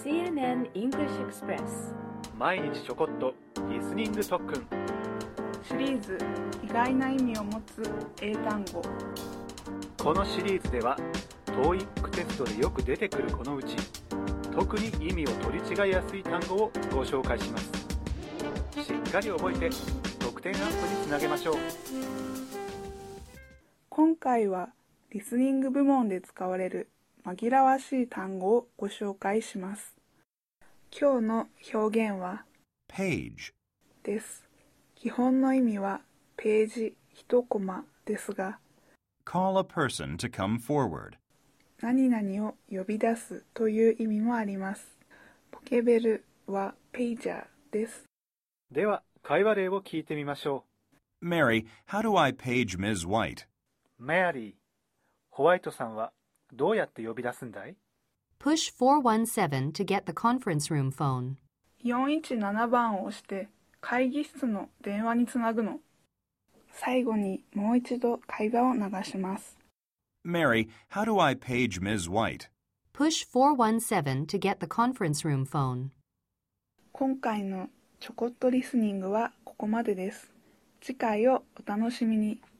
CNN English Express 毎日ちょこっとリスニング特訓シリーズ意外な意味を持つ英単語。 このシリーズでは TOEIC テストでよく出てくるこのうち特に意味を取り違いやすい単語をご紹介します。しっかり覚えて得点アップにつなげましょう。 今回はリスニング部門で使われる紛らわしい単語をご紹介します。今日の表現は page です。基本の意味はページ1コマですが、 call a person to come forward 何々を呼び出すという意味もあります。ポケベルはページャーです。 では会話例を聞いてみましょう。Mary, how do I page Ms. White? メアリー、ホワイトさんはどうやって呼び出すんだい？ Push 417 to get the conference room phone. 417番を押して会議室の電話につなぐの。最後にもう一度会話を流します。 Mary, how do I page Ms. White? Push 417 to get the conference room phone. 今回のちょこっとリスニングはここまでです。次回をお楽しみに。